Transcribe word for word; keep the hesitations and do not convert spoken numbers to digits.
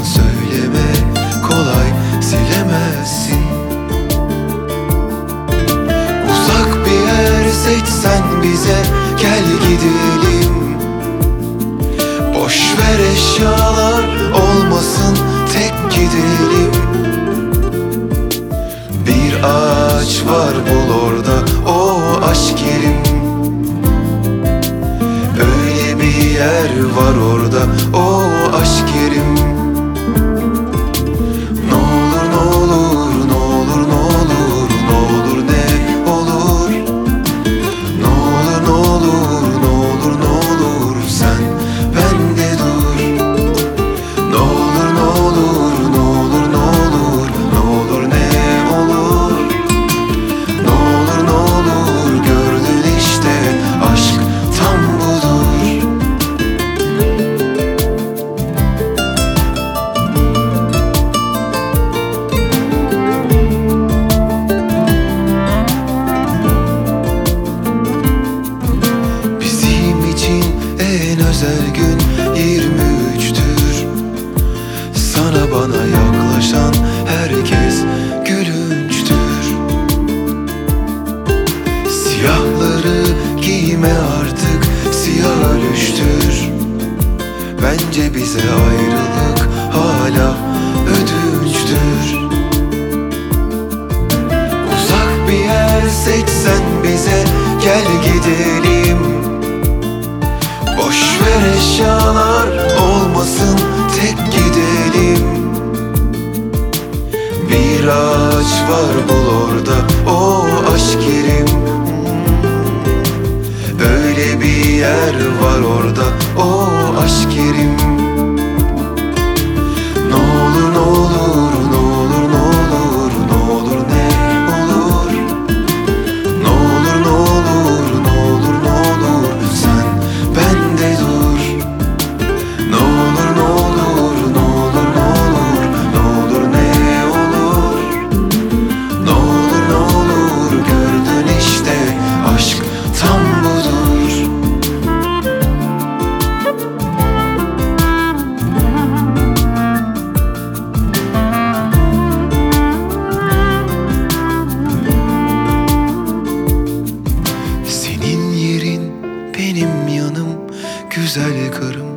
yalan söyleme, kolay silemezsin. Uzak bir yer seçsen bize, gel gidelim. Boş ver eşyalar olmasın, tek gidelim. Bir ağaç var, bul orada o aşk yerim. Öyle bir yer var orada o aşk yerim. Ne olur ne olur ne olur ne olur ne olur ne olur. Ne olur ne olur ne olur ne olur sen bende dur. Ne olur ne olur ne olur ne olur ne olur ne olur. Ne olur ne olur gördün işte, aşk tam budur. Bizim için en özel gün yirmi üçtür. Sana bana yaklaşan herkes gülünçtür. Siyahları giyme artık, siyah ölüştür. Bence bize ayrılık hala ödünçtür. Uzak bir yer seçsen bize, gel gidelim. Boş ver eşyalar olmasın, tek gidelim. Bir ağaç var, bul orada o aşk yerim. Öyle bir yer var orada o aşk yerim. Ne olur ne olur ne olur ne olur ne olur ne olur. Ne olur ne olur ne olur ne olur sen bende dur. Ne olur ne olur ne olur ne olur ne olur ne olur. Ne olur ne olur gördün işte, aşk tam budur. Senin yerin benim yanım, güzel karım.